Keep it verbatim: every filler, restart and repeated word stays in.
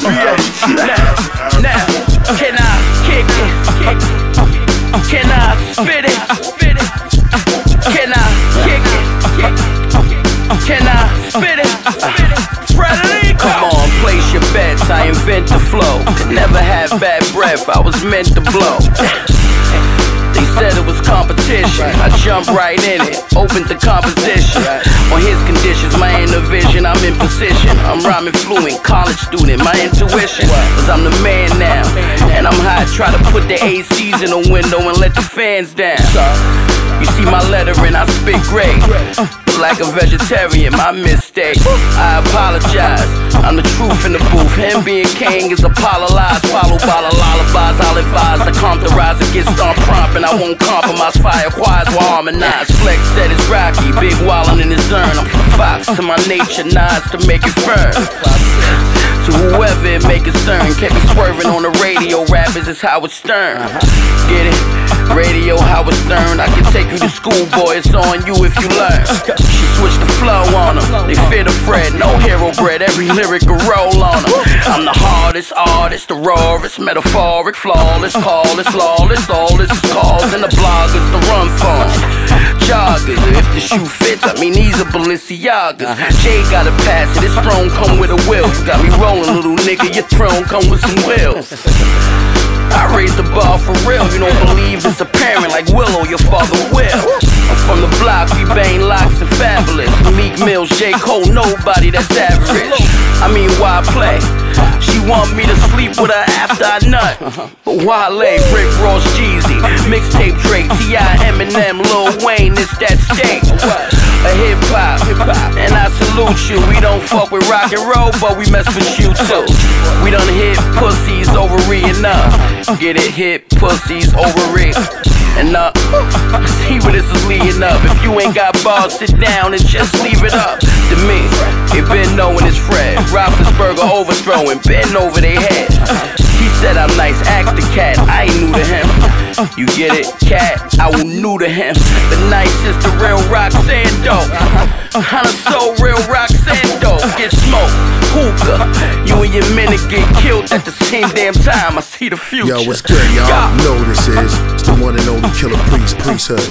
Yeah. Now, now, can I kick it? Can I spit it? Can I kick it? Can I spit it? Frederico. Come on, place your bets. I invent the flow. Never had bad breath. I was meant to blow. They said it was competition. I jumped right in it, opened the composition. On his conditions, my inner vision, I'm in position. I'm rhyming fluent, college student. My intuition, cause I'm the man now. And I'm high, try to put the A Cs in the window and let the fans down. You see my lettering, I spit great. But like a vegetarian, my mistake. I apologize, I'm the truth in the booth. Him being king is Apollo lies, followed by the lullabies. I'll advise to calm the rise and get started prompt. And I won't compromise, fire choirs will harmonize. Flex said it's Rocky, big wallin' in his urn. I'm fox, and my nature nods to make it firm. To whoever it may concern, kept me swerving on the radio. Rappers is Howard Stern. Get it? Radio Howard Stern. I can take you to school, boy. It's on you if you learn. She switched the flow on them. They fear the Fred. No hero bread. Every lyric a roll on them. I'm the hardest artist, the rawest, metaphoric, flawless, callous, lawless. All this is calls and the bloggers to run for 'em. Joggers, if the shoe fits, I mean these are Balenciagas. Jay gotta pass it. His throne come with a will. You got me rolling, little nigga. Your throne come with some wheels. I raised the bar for real. You don't believe it's apparent like Willow, your father will. I'm from the block, we bang locks and fabulous. Meek Mills, J. Cole, nobody that's average. I mean, why play? She want me to sleep with her after I nut. But Wale, Rick Ross, Jeezy, mixtape Drake, T I Eminem, Lil Wayne, it's that state. A hip hop, and I salute you. We don't fuck with rock and roll, but we mess with you too. We done hit pussies over enough. Get it, hit pussies over it. And uh, see where this is leading up. If you ain't got bars, sit down and just leave it up to me. It been knowing it's Fred. Roethlisberger overthrowing, bend over their head. He said I'm nice, ask the cat. I ain't new to him. You get it, cat? I was new to him. The nicest, the real Roxanne dope. I'm so real Roxanne dope. Get smoked, hookah. You and your men get killed at the same damn time. I see the future. Yo, what's good, y'all? You know who this is. It's the one and only Killer Priest, Priesthood.